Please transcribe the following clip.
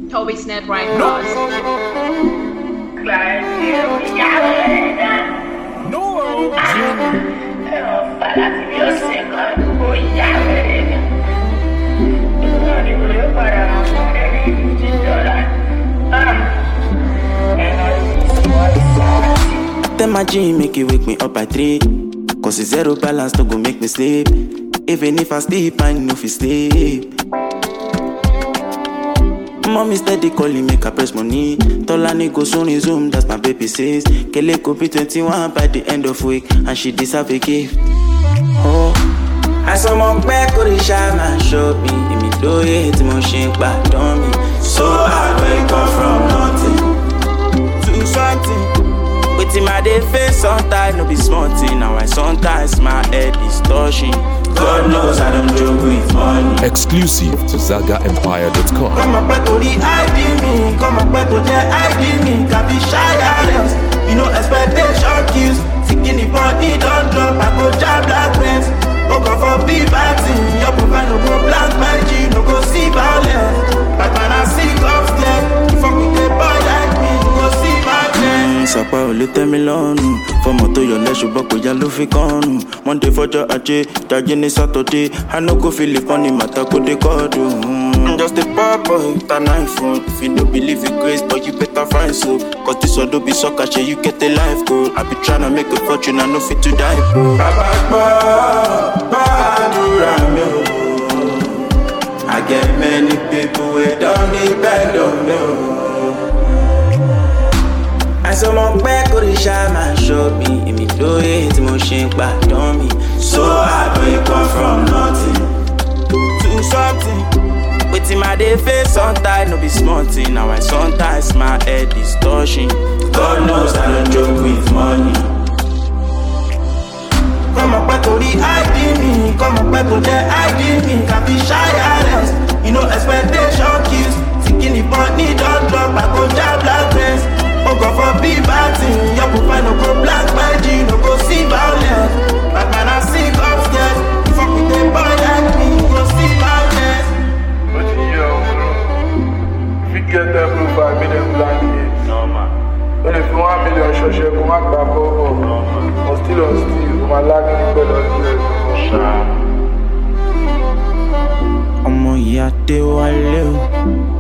Toby Snap right cross. Tell my G make you wake me up by 3. Cause it's zero balance, no go make me sleep. Even if I sleep, I know if you sleep. Mommy steady calling, make her press money. Tolani go soon resume, that's my baby says. Kele could be 21 by the end of week, and she deserve a gift. Oh, I saw my back on the shine and show me. If me do it, my shake back on me. So I wake up from nothing to something. Waiting my day face, sometimes no be small thing. Now I sometimes my head is touching. God knows I don't joke with money. Exclusive to ZagaEmpire.com. Come up back to the ID me, come up back to the ID me. Can be shy else, you know expectation kills. Thinking the body don't drop, I go jab black friends. Go for big batting, your profile no go black magic, no go see violence. But when I see upstairs, you fuck with the boy like me, you go see violence. Sapa ò lè tẹ́ mi lọ́rùn. Fọmọ tó yọ lẹ́sùn bọ́ kò yá ló fi kọ́rùn. Monday fọjọ́ ajé, jajé ní Saturday. I no go feel it funny, màtá kó dé kọ́ọ̀dù. Just a pop boy with an iPhone. If you don't believe in grace, but you better find so. Cause this one don't be soccer, shit, you get a life goal. I be tryna make a fortune, I no fit to die, bro. I get many people who don't depend on me. I saw my back on the shine man show me. If me do it, my shake back on me. So I wake up from nothing to something. Waiting my day face, sometimes no be small thing. Now I sometimes my head is touching. God knows I don't joke with money. Come up back to the ID me, come up back to the ID me. Can be shy else, you know expectation kills. Thinking the body don't drop, I go jab black friends. Oh go for big batting, your profile no go black magic, no go see violence. But when I see upstairs, you fuck with the boy like me, you go see violence. But if you get that profile, make them blind it. No man. But if you want me to show you, come back home. I'm still on steel, my lag is better. Ọmọ ìyá dé wálé o.